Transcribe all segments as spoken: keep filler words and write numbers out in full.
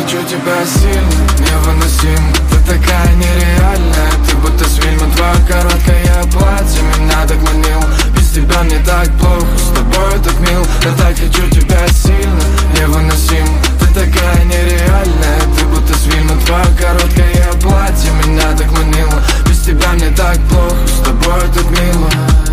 хочу тебя сильно, невыносимо. Ты такая нереальная, ты будто с фильма. Твое короткое платье меня так манило. Без тебя мне так плохо, с тобой так мило. Я так хочу тебя сильно, невыносимо. Ты такая нереальная, ты будто с фильма. Твое короткое платье меня так манило. Без тебя мне так плохо, с тобой так мило.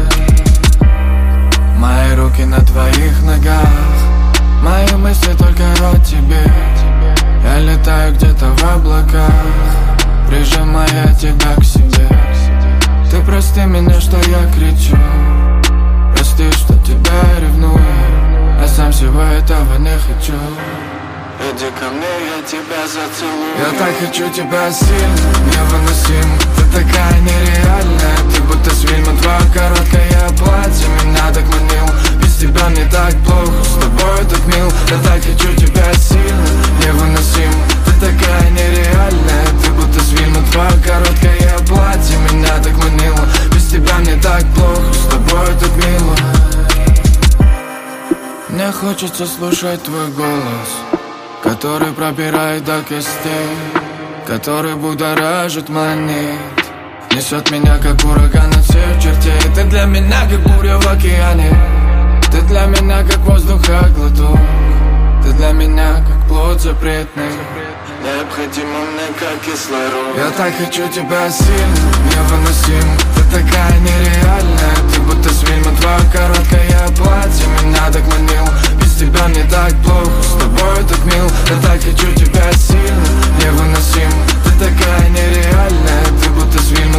Мои руки на твоих ногах, мои мысли только о тебе. Я летаю где-то в облаках, прижимая тебя к себе. Ты прости меня, что я кричу, прости, что тебя ревную. Я сам всего этого не хочу. Иди ко мне, я тебя зацелую. Я так хочу тебя сильно, невыносимо. Ты такая нереальная, ты будто с фильма. Твое короткое платье меня так манило. Без тебя мне так плохо, с тобой так мило. Я так хочу тебя сильно, невыносимо. Ты такая нереальная, ты будто с фильма. Твое короткое платье меня так манило. Без тебя мне так плохо, с тобой так мило. Мне хочется слушать твой голос, который пробирает до костей, который будоражит, манит, несет меня как ураган от всех чертей. Ты для меня как буря в океане, ты для меня как воздуха глоток, ты для меня как плод запретный, необходимо мне как кислород. Я так хочу тебя сильно, невыносимо. Ты такая нереальная, ты будто с фильма. Твое короткое платье меня так манило. Без тебя мне так плохо, с тобой так мило. Я так хочу тебя сильно, невыносимо. Ты такая нереальная, ты будто с фильма.